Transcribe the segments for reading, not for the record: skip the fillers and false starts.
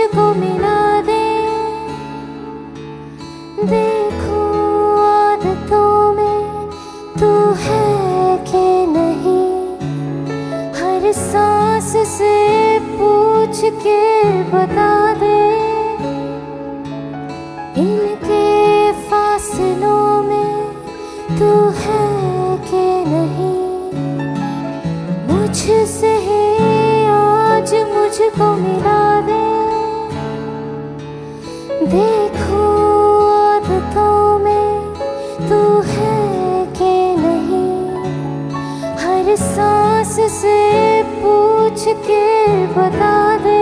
मुझको मिला दे। देखो आदतों में तू है कि नहीं, हर सांस से पूछ के बता दे। इनके फासलों में तू है कि नहीं, मुझसे ही आज मुझको मिला दे। देखो आदतों में तू है कि नहीं, हर सांस से पूछ के बता दे।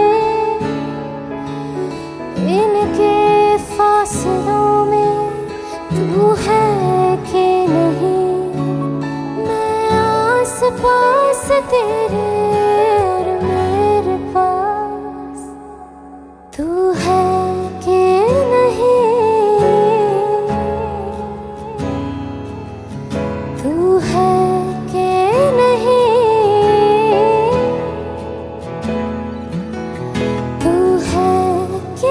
इनके फासलों में तू है कि नहीं, मैं आस पास तेरे और मेरे पास तू है कि नहीं, तू है कि नहीं, तू है कि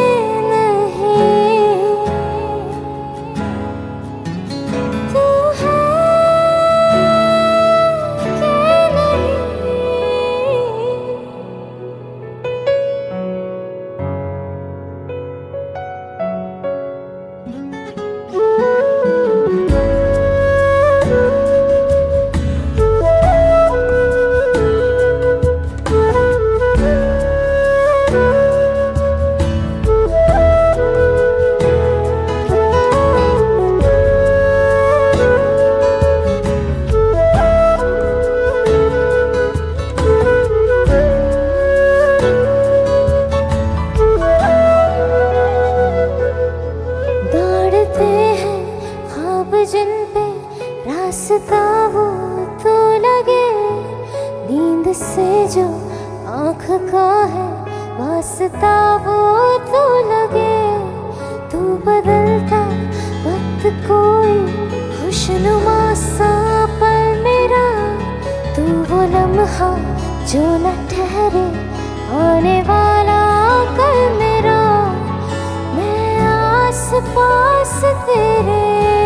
जिन पे रास्ता वो तो लगे, नींद से जो आँख का है वास्ता वो तो लगे। तू बदलता वक्त कोई खुशनुमा सा पल मेरा, तू वो लम्हा जो न ठहरे आने वाला कल मेरा। मैं आस पास तेरे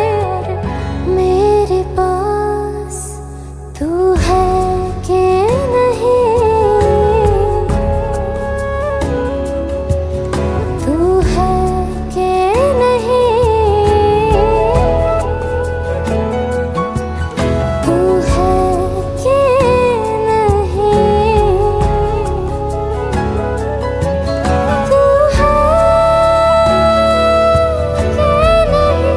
मेरे पास तू है कि नहीं, तू है कि नहीं, तू है कि नहीं, तू है कि नहीं।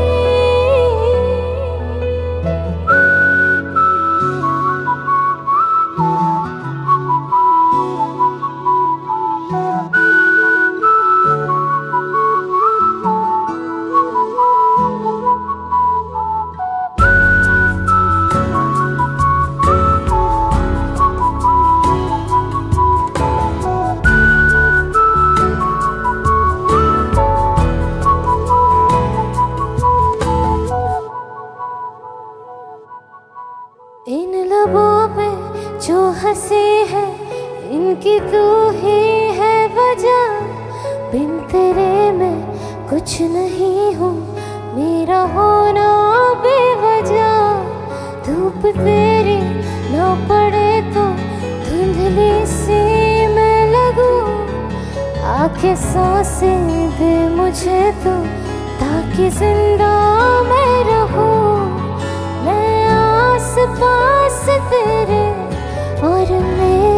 इन लबों पे जो हंसी है इनकी तू ही है वजह, बिन तेरे मैं कुछ नहीं हूँ, मेरा होना बेवजह। धूप तेरी ना पड़े तो धुंधली सी मैं लगूं, आके सांसें दे मुझे तो ताकि जिंदा मैं रहूं। मैं आस पास तेरे और मेरे